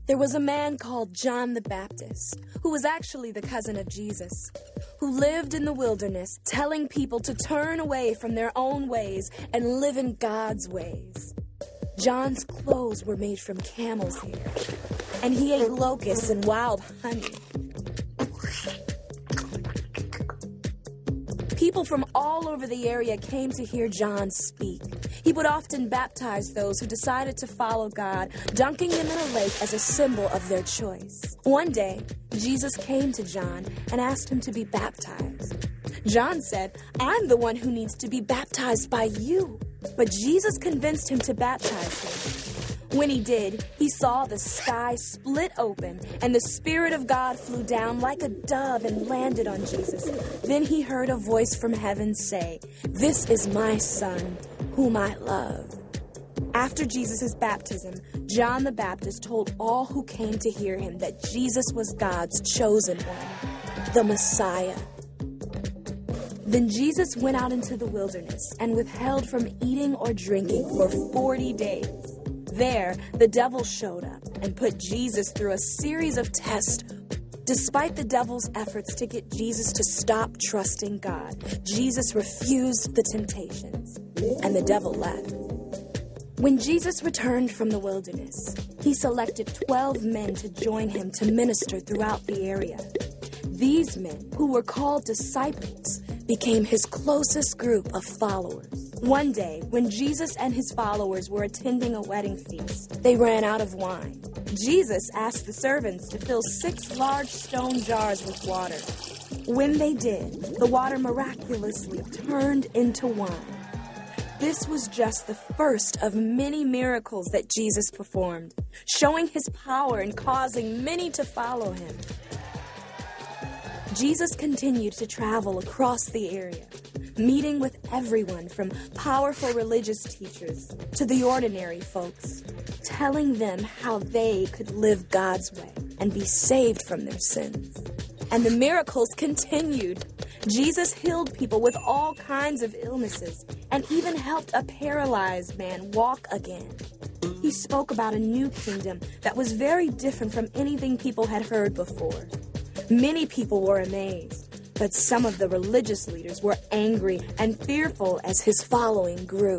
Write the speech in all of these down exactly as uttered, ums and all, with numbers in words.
There was a man called John the Baptist, who was actually the cousin of Jesus, who lived in the wilderness telling people to turn away from their own ways and live in God's ways. John's clothes were made from camel's hair, and he ate locusts and wild honey. People from all over the area came to hear John speak. He would often baptize those who decided to follow God, dunking them in a lake as a symbol of their choice. One day, Jesus came to John and asked him to be baptized. John said, "I'm the one who needs to be baptized by you." But Jesus convinced him to baptize him. When he did, he saw the sky split open, and the Spirit of God flew down like a dove and landed on Jesus. Then he heard a voice from heaven say, "This is my Son, whom I love." After Jesus' baptism, John the Baptist told all who came to hear him that Jesus was God's chosen one, the Messiah. Then Jesus went out into the wilderness and withheld from eating or drinking for forty days. There, the devil showed up and put Jesus through a series of tests. Despite the devil's efforts to get Jesus to stop trusting God, Jesus refused the temptations, and the devil left. When Jesus returned from the wilderness, he selected twelve men to join him to minister throughout the area. These men, who were called disciples, became his closest group of followers. One day, when Jesus and his followers were attending a wedding feast, they ran out of wine. Jesus asked the servants to fill six large stone jars with water. When they did, the water miraculously turned into wine. This was just the first of many miracles that Jesus performed, showing his power and causing many to follow him. Jesus continued to travel across the area, meeting with everyone from powerful religious teachers to the ordinary folks, telling them how they could live God's way and be saved from their sins. And the miracles continued. Jesus healed people with all kinds of illnesses and even helped a paralyzed man walk again. He spoke about a new kingdom that was very different from anything people had heard before. Many people were amazed, but some of the religious leaders were angry and fearful as his following grew.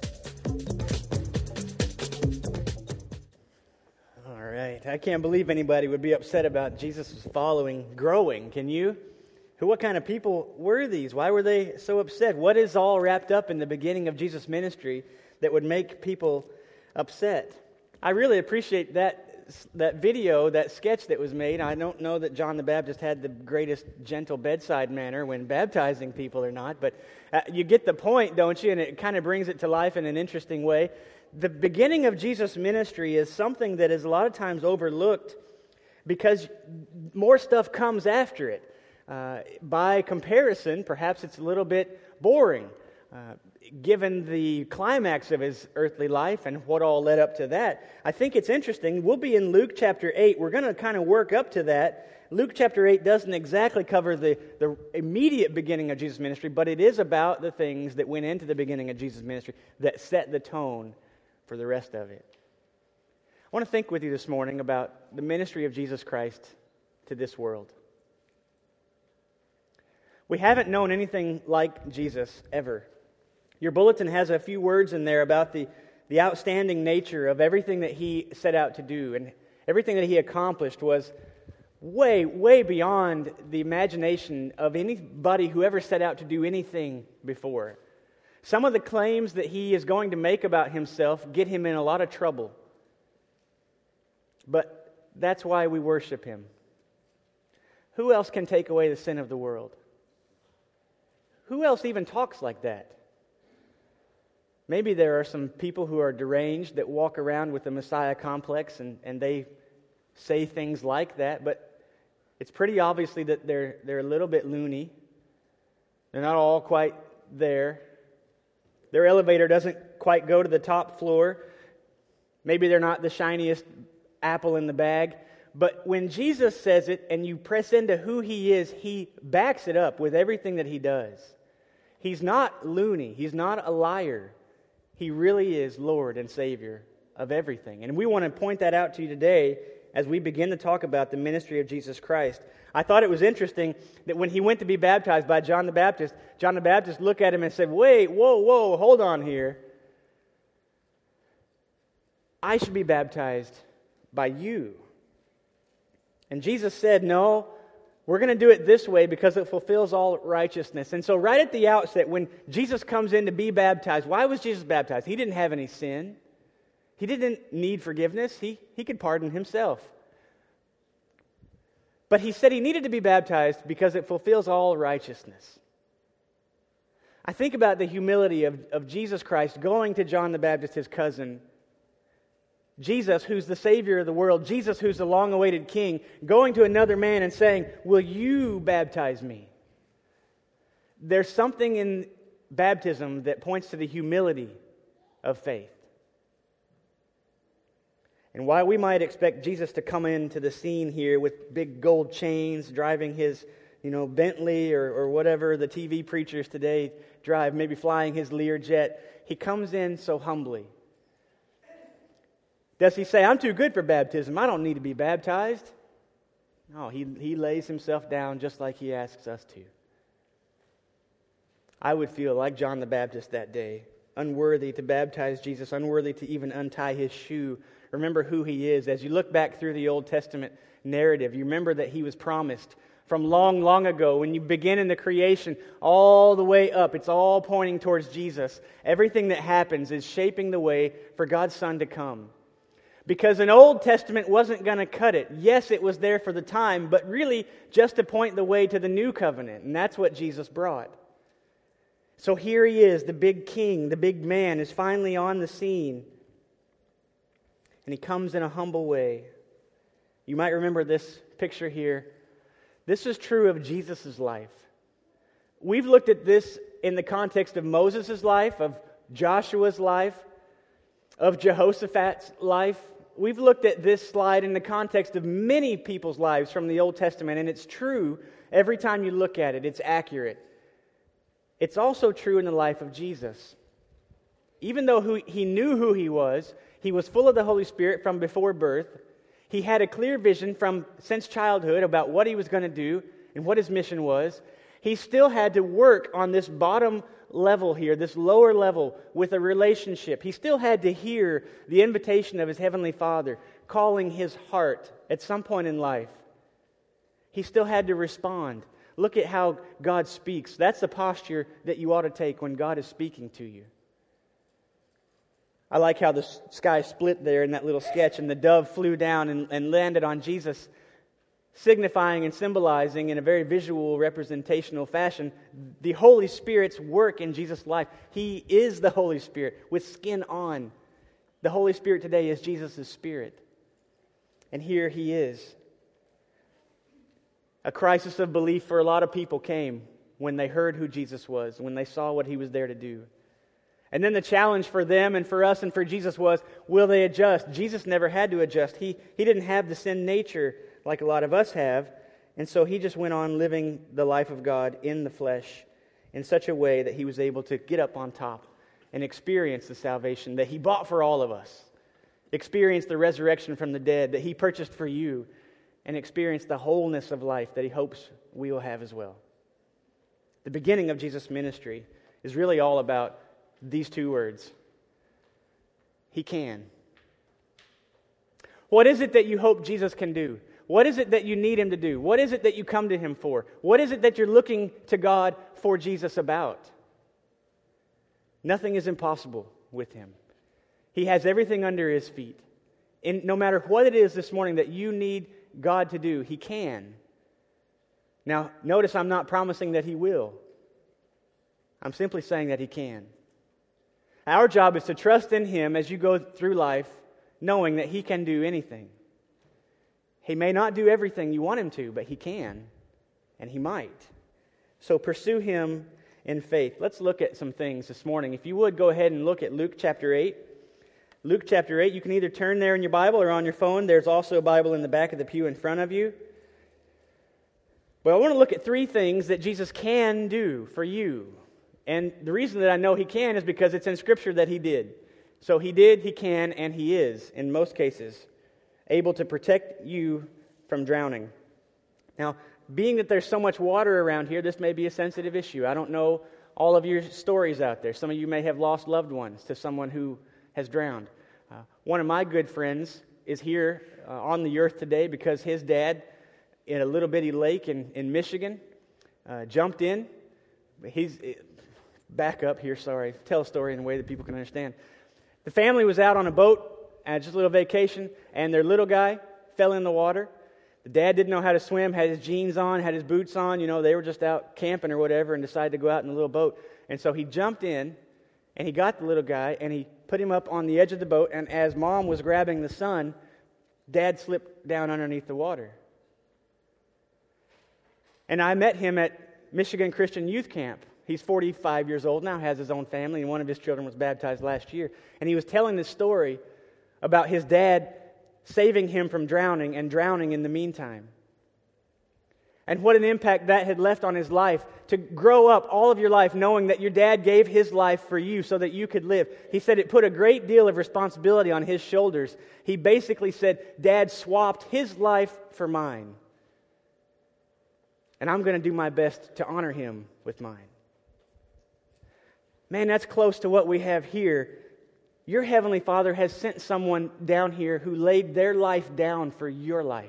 All right. I can't believe anybody would be upset about Jesus' following growing. Can you? Who? What kind of people were these? Why were they so upset? What is all wrapped up in the beginning of Jesus' ministry that would make people upset? I really appreciate that that video, that sketch that was made. I don't know that John the Baptist had the greatest gentle bedside manner when baptizing people or not, but uh, you get the point, don't you? And it kind of brings it to life in an interesting way. The beginning of Jesus' ministry is something that is a lot of times overlooked because more stuff comes after it. Uh, by comparison, perhaps it's a little bit boring. Uh, given the climax of his earthly life and what all led up to that, I think it's interesting. We'll be in Luke chapter eight. We're going to kind of work up to that. Luke chapter eight doesn't exactly cover the, the immediate beginning of Jesus' ministry, but it is about the things that went into the beginning of Jesus' ministry that set the tone for the rest of it. I want to think with you this morning about the ministry of Jesus Christ to this world. We haven't known anything like Jesus ever. Your bulletin has a few words in there about the, the outstanding nature of everything that he set out to do, and everything that he accomplished was way, way beyond the imagination of anybody who ever set out to do anything before. Some of the claims that he is going to make about himself get him in a lot of trouble. But that's why we worship him. Who else can take away the sin of the world? Who else even talks like that? Maybe there are some people who are deranged that walk around with the Messiah complex and, and they say things like that, but it's pretty obviously that they're they're a little bit loony. They're not all quite there. Their elevator doesn't quite go to the top floor. Maybe they're not the shiniest apple in the bag. But when Jesus says it and you press into who he is, he backs it up with everything that he does. He's not loony. He's not a liar. He really is Lord and Savior of everything. And we want to point that out to you today as we begin to talk about the ministry of Jesus Christ. I thought it was interesting that when he went to be baptized by John the Baptist, John the Baptist looked at him and said, wait, whoa, whoa, hold on here. I should be baptized by you. And Jesus said, no, we're going to do it this way because it fulfills all righteousness. And so right at the outset, when Jesus comes in to be baptized, why was Jesus baptized? He didn't have any sin. He didn't need forgiveness. He, he could pardon himself. But he said he needed to be baptized because it fulfills all righteousness. I think about the humility of, of Jesus Christ going to John the Baptist, his cousin. Jesus, who's the Savior of the world. Jesus, who's the long-awaited King, going to another man and saying, will you baptize me? There's something in baptism that points to the humility of faith. And while we might expect Jesus to come into the scene here with big gold chains, driving his, you know, Bentley or, or whatever the T V preachers today drive, maybe flying his Learjet, he comes in so humbly. Does he say, I'm too good for baptism, I don't need to be baptized? No, he, he lays himself down just like he asks us to. I would feel like John the Baptist that day, unworthy to baptize Jesus, unworthy to even untie his shoe. Remember who he is. As you look back through the Old Testament narrative, you remember that he was promised from long, long ago. When you begin in the creation, all the way up, it's all pointing towards Jesus. Everything that happens is shaping the way for God's Son to come. Because an Old Testament wasn't going to cut it. Yes, it was there for the time, but really just to point the way to the new covenant. And that's what Jesus brought. So here he is, the big king, the big man is finally on the scene. And he comes in a humble way. You might remember this picture here. This is true of Jesus' life. We've looked at this in the context of Moses' life, of Joshua's life, of Jehoshaphat's life. We've looked at this slide in the context of many people's lives from the Old Testament, and it's true every time you look at it. It's accurate. It's also true in the life of Jesus. Even though who, he knew who he was, he was full of the Holy Spirit from before birth. He had a clear vision from since childhood about what he was going to do and what his mission was. He still had to work on this bottom level here, this lower level with a relationship. He still had to hear the invitation of his Heavenly Father calling his heart at some point in life. He still had to respond. Look at how God speaks. That's the posture that you ought to take when God is speaking to you. I like how the sky split there in that little sketch, and the dove flew down and, and landed on Jesus, signifying and symbolizing in a very visual, representational fashion the Holy Spirit's work in Jesus' life. He is the Holy Spirit with skin on. The Holy Spirit today is Jesus' Spirit. And here he is. A crisis of belief for a lot of people came when they heard who Jesus was, when they saw what he was there to do. And then the challenge for them and for us and for Jesus was, will they adjust? Jesus never had to adjust. He, he didn't have the sin nature like a lot of us have. And so he just went on living the life of God in the flesh in such a way that he was able to get up on top and experience the salvation that he bought for all of us. Experience the resurrection from the dead that he purchased for you. And experience the wholeness of life that he hopes we will have as well. The beginning of Jesus' ministry is really all about these two words. He can. What is it that you hope Jesus can do? What is it that you need him to do? What is it that you come to him for? What is it that you're looking to God for Jesus about? Nothing is impossible with him. He has everything under his feet. And no matter what it is this morning that you need God to do, he can. Now, notice I'm not promising that he will. I'm simply saying that he can. Our job is to trust in him as you go through life, knowing that he can do anything. He may not do everything you want him to, but he can, and he might. So pursue him in faith. Let's look at some things this morning. If you would, go ahead and look at Luke chapter eight. Luke chapter eight, you can either turn there in your Bible or on your phone. There's also a Bible in the back of the pew in front of you. But I want to look at three things that Jesus can do for you. And the reason that I know he can is because it's in Scripture that he did. So he did, he can, and he is in most cases. able to protect you from drowning. Now, being that there's so much water around here, this may be a sensitive issue. I don't know all of your stories out there. Some of you may have lost loved ones to someone who has drowned. Uh, one of my good friends is here uh, on the earth today because his dad, in a little bitty lake in, in Michigan, uh, jumped in. He's back up here, sorry. Tell a story in a way that people can understand. The family was out on a boat, uh, just a little vacation, and their little guy fell in the water. The dad didn't know how to swim, had his jeans on, had his boots on. You know, they were just out camping or whatever and decided to go out in a little boat. And so he jumped in, and he got the little guy, and he put him up on the edge of the boat. And as Mom was grabbing the son, Dad slipped down underneath the water. And I met him at Michigan Christian Youth Camp. He's forty-five years old now, has his own family, and one of his children was baptized last year. And he was telling this story about his dad saving him from drowning and drowning in the meantime. And what an impact that had left on his life, to grow up all of your life knowing that your dad gave his life for you so that you could live. He said it put a great deal of responsibility on his shoulders. He basically said, Dad swapped his life for mine. And I'm going to do my best to honor him with mine. Man, that's close to what we have here. Your Heavenly Father has sent someone down here who laid their life down for your life.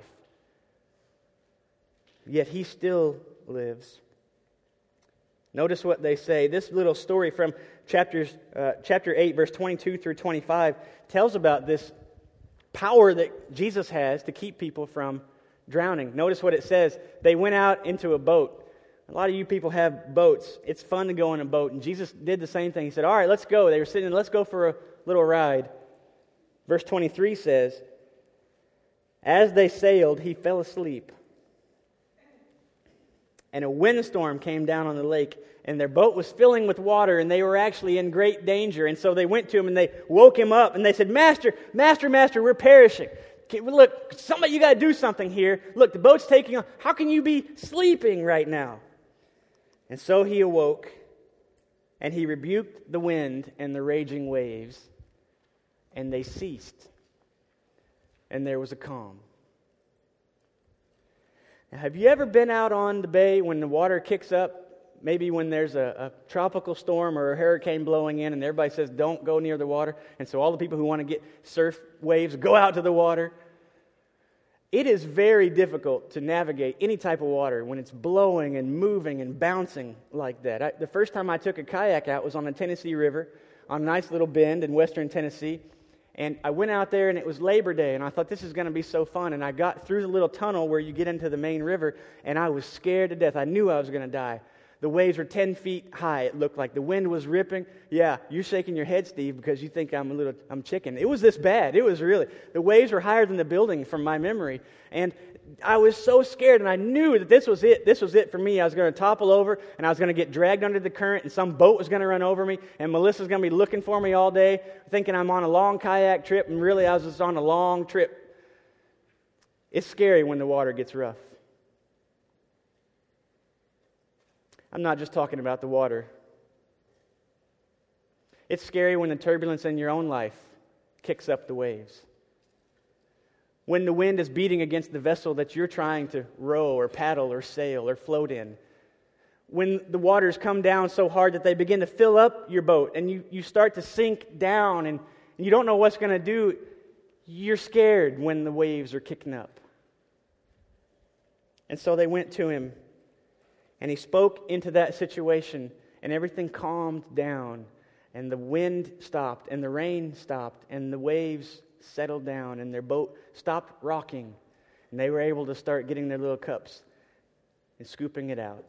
Yet He still lives. Notice what they say. This little story from chapters, uh, chapter eight, verse twenty-two through twenty-five, tells about this power that Jesus has to keep people from drowning. Notice what it says. They went out into a boat. A lot of you people have boats. It's fun to go in a boat. And Jesus did the same thing. He said, all right, let's go. They were sitting, let's go for a little ride. Verse twenty-three says, as they sailed, he fell asleep. And a windstorm came down on the lake, and their boat was filling with water, and they were actually in great danger. And so they went to him, and they woke him up, and they said, Master, Master, Master, we're perishing. Okay, well, look, somebody, you got to do something here. Look, the boat's taking on. How can you be sleeping right now? And so he awoke, and he rebuked the wind and the raging waves, and they ceased, and there was a calm. Now, have you ever been out on the bay when the water kicks up? Maybe when there's a, a tropical storm or a hurricane blowing in, and everybody says, don't go near the water. And so all the people who want to get surf waves go out to the water. It is very difficult to navigate any type of water when it's blowing and moving and bouncing like that. I, the first time I took a kayak out was on the Tennessee River, on a nice little bend in western Tennessee. And I went out there, and it was Labor Day, and I thought, this is going to be so fun. And I got through the little tunnel where you get into the main river, and I was scared to death. I knew I was going to die. The waves were ten feet high, it looked like. The wind was ripping. Yeah, you're shaking your head, Steve, because you think I'm a little, I'm chicken. It was this bad. It was really. The waves were higher than the building from my memory. And I was so scared, and I knew that this was it. This was it for me. I was going to topple over, and I was going to get dragged under the current, and some boat was going to run over me, and Melissa's going to be looking for me all day, thinking I'm on a long kayak trip, and really I was just on a long trip. It's scary when the water gets rough. I'm not just talking about the water. It's scary when the turbulence in your own life kicks up the waves. When the wind is beating against the vessel that you're trying to row or paddle or sail or float in. When the waters come down so hard that they begin to fill up your boat and you, you start to sink down and you don't know what's going to do, you're scared when the waves are kicking up. And so they went to him. And he spoke into that situation, and everything calmed down, and the wind stopped, and the rain stopped, and the waves settled down, and their boat stopped rocking, and they were able to start getting their little cups and scooping it out.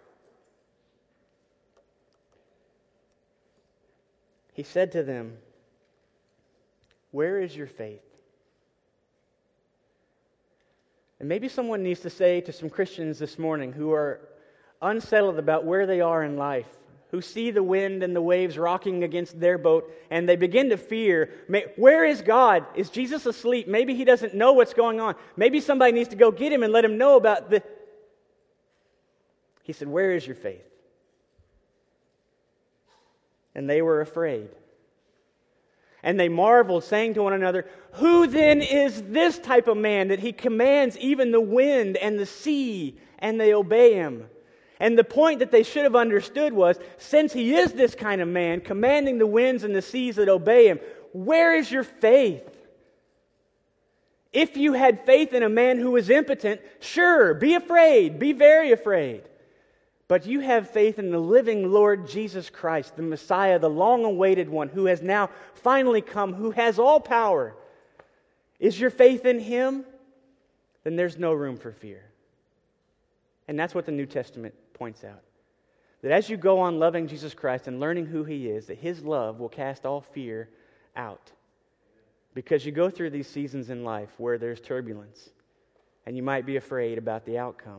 He said to them, where is your faith? And maybe someone needs to say to some Christians this morning who are unsettled about where they are in life, who see the wind and the waves rocking against their boat, and they begin to fear, where is God? Is Jesus asleep? Maybe He doesn't know what's going on. Maybe somebody needs to go get Him and let Him know about the... He said, where is your faith? And they were afraid. And they marveled, saying to one another, "Who then is this type of man that he commands even the wind and the sea, and they obey him?" And the point that they should have understood was, since he is this kind of man, commanding the winds and the seas that obey him, where is your faith? If you had faith in a man who was impotent, sure, be afraid, be very afraid. But you have faith in the living Lord Jesus Christ, the Messiah, the long-awaited one, who has now finally come, who has all power. Is your faith in him? Then there's no room for fear. And that's what the New Testament points out. That as you go on loving Jesus Christ and learning who he is, that his love will cast all fear out. Because you go through these seasons in life where there's turbulence, and you might be afraid about the outcome.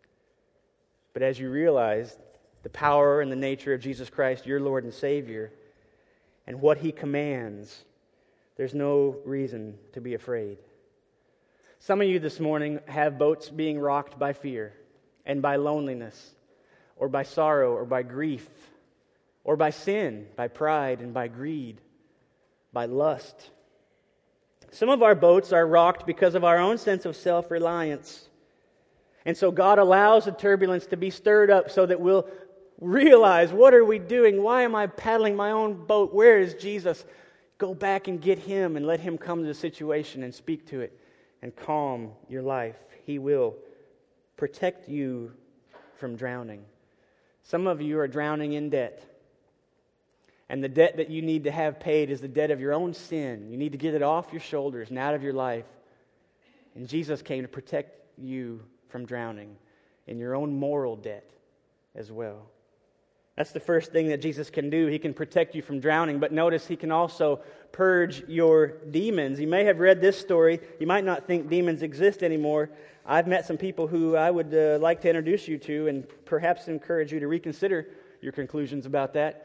But as you realize the power and the nature of Jesus Christ, your Lord and Savior, and what he commands, there's no reason to be afraid. Some of you this morning have boats being rocked by fear, and by loneliness, or by sorrow, or by grief, or by sin, by pride, and by greed, by lust. Some of our boats are rocked because of our own sense of self-reliance. And so God allows the turbulence to be stirred up so that we'll realize, what are we doing? Why am I paddling my own boat? Where is Jesus? Go back and get him and let him come to the situation and speak to it and calm your life. He will protect you from drowning. Some of you are drowning in debt. And the debt that you need to have paid is the debt of your own sin. You need to get it off your shoulders and out of your life. And Jesus came to protect you from drowning in your own moral debt as well. That's the first thing that Jesus can do. He can protect you from drowning. But notice he can also purge your demons. You may have read this story. You might not think demons exist anymore. I've met some people who I would uh, like to introduce you to and perhaps encourage you to reconsider your conclusions about that.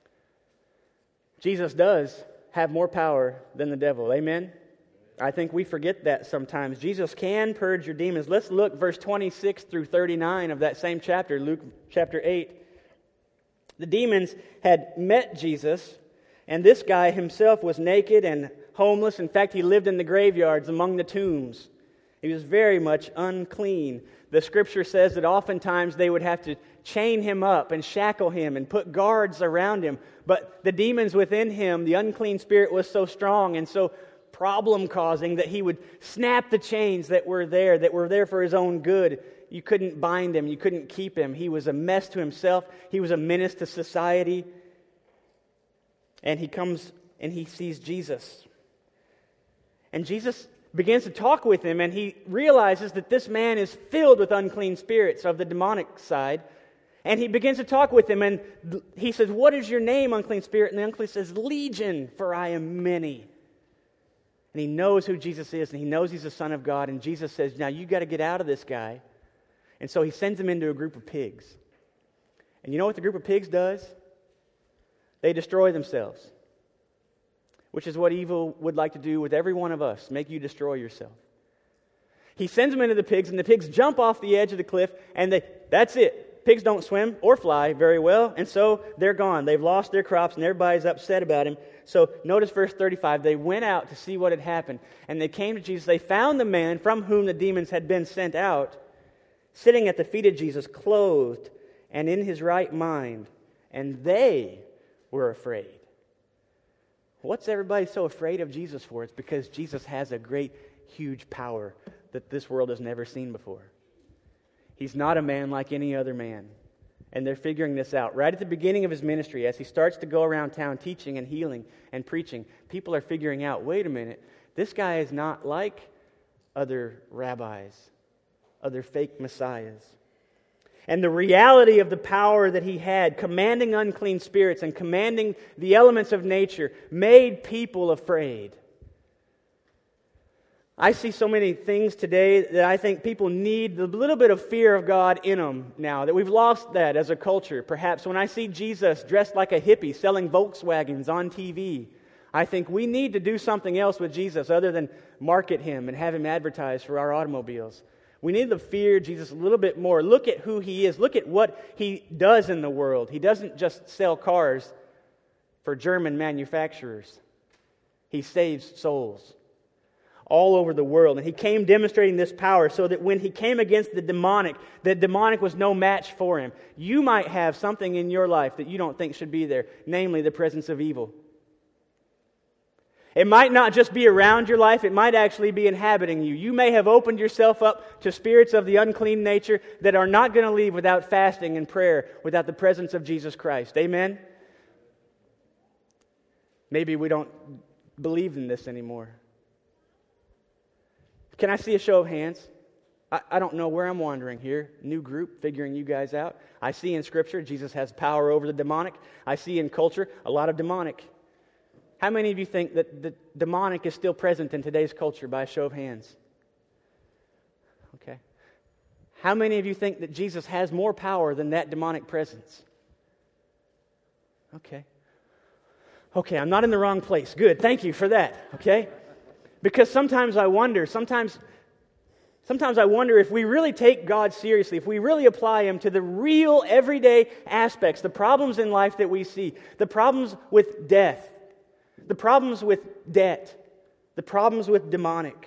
Jesus does have more power than the devil. Amen? I think we forget that sometimes. Jesus can purge your demons. Let's look verse twenty-six through thirty-nine of that same chapter, Luke chapter eight. The demons had met Jesus, and this guy himself was naked and homeless. In fact, he lived in the graveyards among the tombs. He was very much unclean. The scripture says that oftentimes they would have to chain him up and shackle him and put guards around him. But the demons within him, the unclean spirit, was so strong and so problem-causing that he would snap the chains that were there, that were there for his own good. You couldn't bind him. You couldn't keep him. He was a mess to himself. He was a menace to society. And he comes and he sees Jesus. And Jesus begins to talk with him, and he realizes that this man is filled with unclean spirits of the demonic side. And he begins to talk with him, and he says, "What is your name, unclean spirit?" And the unclean says, "Legion, for I am many." And he knows who Jesus is, and he knows he's the Son of God. And Jesus says, "Now you got to get out of this guy." And so he sends him into a group of pigs. And you know what the group of pigs does? They destroy themselves. Which is what evil would like to do with every one of us, make you destroy yourself. He sends them into the pigs, and the pigs jump off the edge of the cliff, and they that's it. Pigs don't swim or fly very well, and so they're gone. They've lost their crops, and everybody's upset about him. So notice verse thirty-five. They went out to see what had happened, and they came to Jesus. They found the man from whom the demons had been sent out, sitting at the feet of Jesus, clothed and in his right mind, and they were afraid. What's everybody so afraid of Jesus for? It's because Jesus has a great, huge power that this world has never seen before. He's not a man like any other man. And they're figuring this out. Right at the beginning of his ministry, as he starts to go around town teaching and healing and preaching, people are figuring out, wait a minute, this guy is not like other rabbis, other fake messiahs. And the reality of the power that he had, commanding unclean spirits and commanding the elements of nature, made people afraid. I see so many things today that I think people need a little bit of fear of God in them now, that we've lost that as a culture. Perhaps when I see Jesus dressed like a hippie selling Volkswagens on T V, I think we need to do something else with Jesus other than market him and have him advertised for our automobiles. We need to fear Jesus a little bit more. Look at who he is. Look at what he does in the world. He doesn't just sell cars for German manufacturers. He saves souls all over the world. And he came demonstrating this power so that when he came against the demonic, the demonic was no match for him. You might have something in your life that you don't think should be there, namely the presence of evil. It might not just be around your life, it might actually be inhabiting you. You may have opened yourself up to spirits of the unclean nature that are not going to leave without fasting and prayer, without the presence of Jesus Christ. Amen? Maybe we don't believe in this anymore. Can I see a show of hands? I, I don't know where I'm wandering here. New group, figuring you guys out. I see in Scripture Jesus has power over the demonic. I see in culture a lot of demonic. How many of you think that the demonic is still present in today's culture by a show of hands? Okay. How many of you think that Jesus has more power than that demonic presence? Okay. Okay, I'm not in the wrong place. Good, thank you for that, okay? Because sometimes I wonder, sometimes, sometimes I wonder if we really take God seriously, if we really apply Him to the real everyday aspects, the problems in life that we see, the problems with death, the problems with debt, the problems with demonic.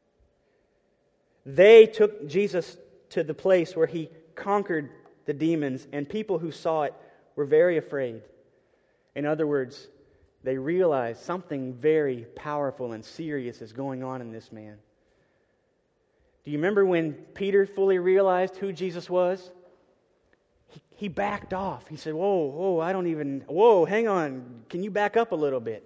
They took Jesus to the place where He conquered the demons, and people who saw it were very afraid. In other words, they realized something very powerful and serious is going on in this man. Do you remember when Peter fully realized who Jesus was? He, he backed off. He said, whoa, whoa, I don't even, whoa, hang on. Can you back up a little bit?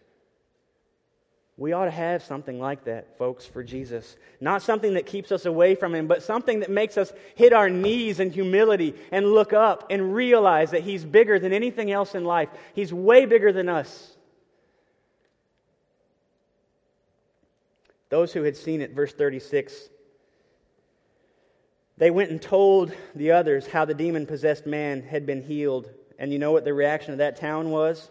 We ought to have something like that, folks, for Jesus. Not something that keeps us away from Him, but something that makes us hit our knees in humility and look up and realize that He's bigger than anything else in life. He's way bigger than us. Those who had seen it, verse thirty-six, they went and told the others how the demon-possessed man had been healed. And you know what the reaction of that town was?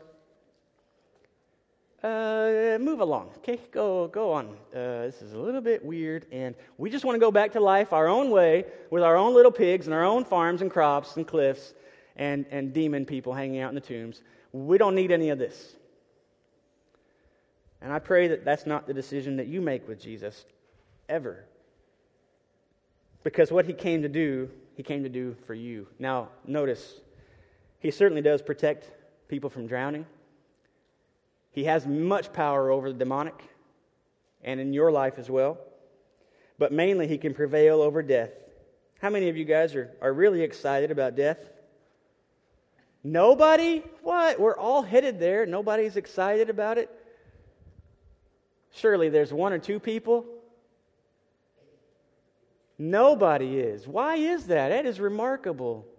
Uh, move along, okay? Go, go on. Uh, this is a little bit weird, and we just want to go back to life our own way with our own little pigs and our own farms and crops and cliffs and, and demon people hanging out in the tombs. We don't need any of this. And I pray that that's not the decision that you make with Jesus, ever. Because what He came to do, He came to do for you. Now, notice, He certainly does protect people from drowning. He has much power over the demonic and in your life as well. But mainly He can prevail over death. How many of you guys are, are really excited about death? Nobody? What? We're all headed there. Nobody's excited about it? Surely there's one or two people. Nobody is. Why is that? That is remarkable.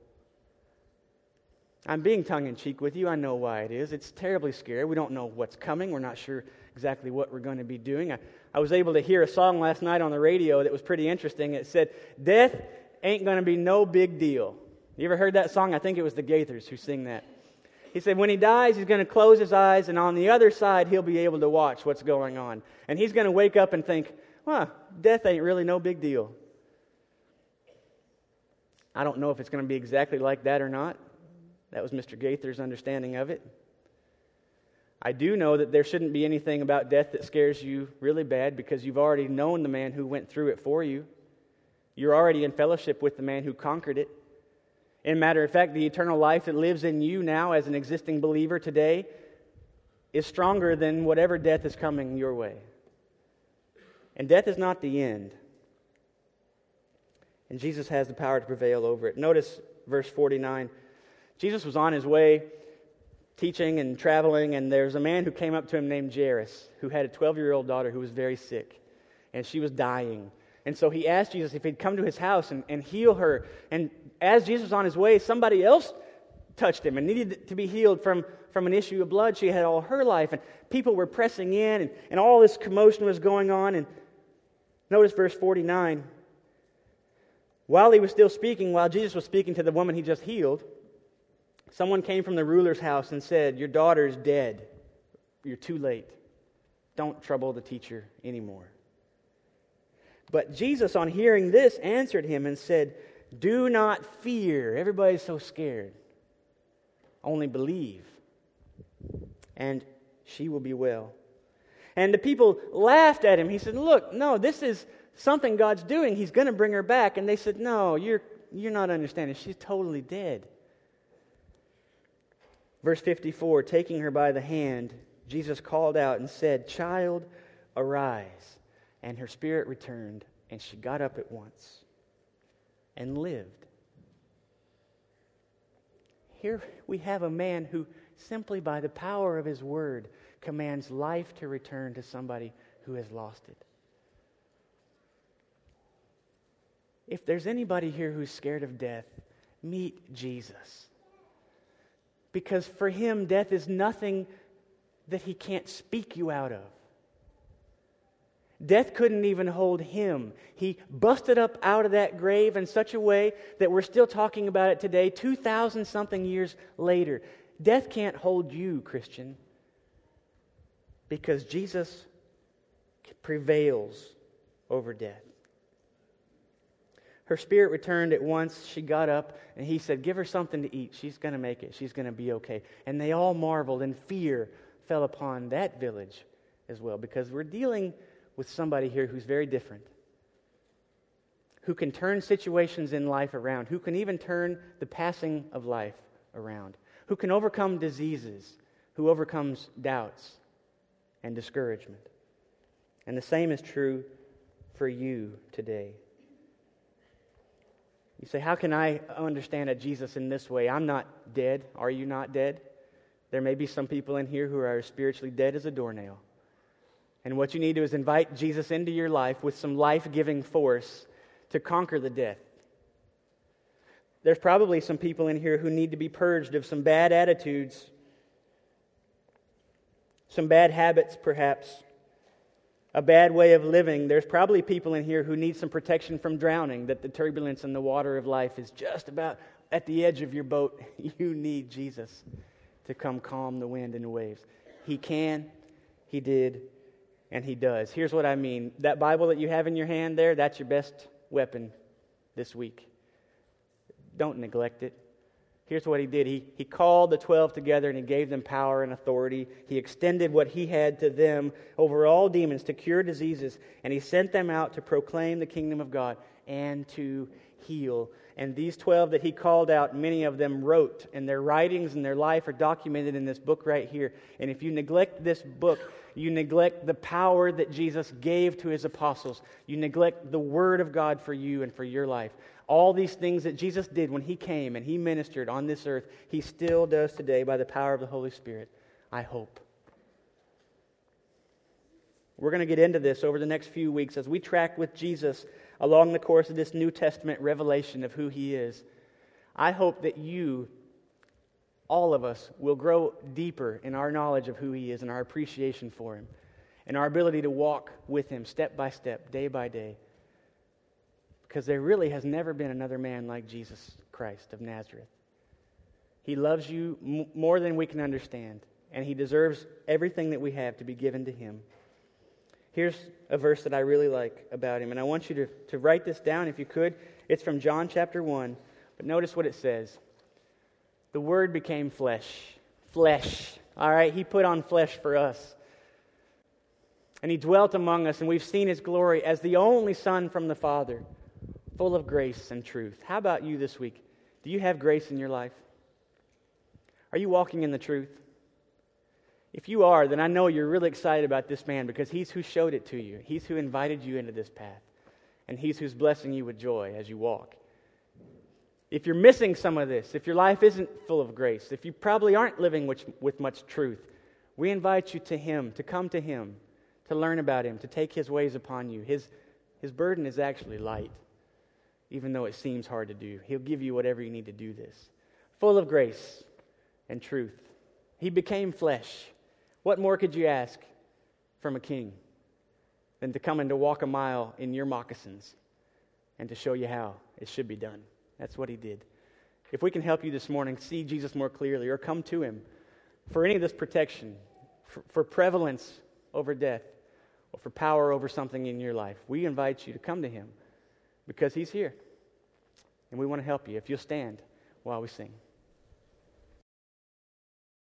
I'm being tongue-in-cheek with you. I know why it is. It's terribly scary. We don't know what's coming. We're not sure exactly what we're going to be doing. I, I was able to hear a song last night on the radio that was pretty interesting. It said, death ain't going to be no big deal. You ever heard that song? I think it was the Gaithers who sing that. He said when he dies, he's going to close his eyes, and on the other side, he'll be able to watch what's going on. And he's going to wake up and think, well, death ain't really no big deal. I don't know if it's going to be exactly like that or not. That was Mister Gaither's understanding of it. I do know that there shouldn't be anything about death that scares you really bad because you've already known the man who went through it for you. You're already in fellowship with the man who conquered it. In matter of fact, the eternal life that lives in you now as an existing believer today is stronger than whatever death is coming your way. And death is not the end. And Jesus has the power to prevail over it. Notice verse forty-nine. Jesus was on His way teaching and traveling, and there's a man who came up to Him named Jairus, who had a twelve-year-old daughter who was very sick, and she was dying. And so he asked Jesus if he'd come to his house and, and heal her. And as Jesus was on his way, somebody else touched him and needed to be healed from, from an issue of blood she had all her life. And people were pressing in, and, and all this commotion was going on. And notice verse forty-nine. While he was still speaking, while Jesus was speaking to the woman he just healed, someone came from the ruler's house and said, your daughter is dead. You're too late. Don't trouble the teacher anymore. But Jesus, on hearing this, answered him and said, do not fear. Everybody's so scared. Only believe, and she will be well. And the people laughed at him. He said, look, no, this is something God's doing. He's going to bring her back. And they said, no, you're, you're not understanding. She's totally dead. Verse fifty-four, taking her by the hand, Jesus called out and said, child, arise. And her spirit returned, and she got up at once and lived. Here we have a man who simply by the power of his word commands life to return to somebody who has lost it. If there's anybody here who's scared of death, meet Jesus. Because for him, death is nothing that he can't speak you out of. Death couldn't even hold him. He busted up out of that grave in such a way that we're still talking about it today, two thousand something years later. Death can't hold you, Christian, because Jesus prevails over death. Her spirit returned at once. She got up, and he said, give her something to eat. She's going to make it. She's going to be okay. And they all marveled, and fear fell upon that village as well, because we're dealing with somebody here who's very different, who can turn situations in life around, who can even turn the passing of life around, who can overcome diseases, who overcomes doubts and discouragement. And the same is true for you today. You say, how can I understand a Jesus in this way? I'm not dead. Are you not dead? There may be some people in here who are spiritually dead as a doornail. And what you need to do is invite Jesus into your life with some life-giving force to conquer the death. There's probably some people in here who need to be purged of some bad attitudes, some bad habits perhaps, a bad way of living. There's probably people in here who need some protection from drowning, that the turbulence and the water of life is just about at the edge of your boat. You need Jesus to come calm the wind and the waves. He can, He did, and He does. Here's what I mean. That Bible that you have in your hand there, that's your best weapon this week. Don't neglect it. Here's what He did. He, he called the twelve together and He gave them power and authority. He extended what He had to them over all demons to cure diseases. And He sent them out to proclaim the kingdom of God and to heal. And these twelve that He called out, many of them wrote. And their writings and their life are documented in this book right here. And if you neglect this book, you neglect the power that Jesus gave to His apostles. You neglect the Word of God for you and for your life. All these things that Jesus did when He came and He ministered on this earth, He still does today by the power of the Holy Spirit. I hope. We're going to get into this over the next few weeks as we track with Jesus along the course of this New Testament revelation of who He is. I hope that you, all of us, will grow deeper in our knowledge of who He is and our appreciation for Him and our ability to walk with Him step by step, day by day. Because there really has never been another man like Jesus Christ of Nazareth. He loves you m- more than we can understand, and He deserves everything that we have to be given to Him. Here's a verse that I really like about Him, and I want you to, to write this down if you could. It's from John chapter one, but notice what it says. The Word became flesh. Flesh. All right, He put on flesh for us. And He dwelt among us, and we've seen His glory as the only Son from the Father, full of grace and truth. How about you this week? Do you have grace in your life? Are you walking in the truth? If you are, then I know you're really excited about this man because He's who showed it to you. He's who invited you into this path. And He's who's blessing you with joy as you walk. If you're missing some of this, if your life isn't full of grace, if you probably aren't living with, with much truth, we invite you to Him, to come to Him, to learn about Him, to take His ways upon you. His, his burden is actually light. Even though it seems hard to do. He'll give you whatever you need to do this. Full of grace and truth. He became flesh. What more could you ask from a king than to come and to walk a mile in your moccasins and to show you how it should be done? That's what He did. If we can help you this morning see Jesus more clearly or come to Him for any of this protection, for, for prevalence over death, or for power over something in your life, we invite you to come to Him. Because He's here. And we want to help you if you'll stand while we sing.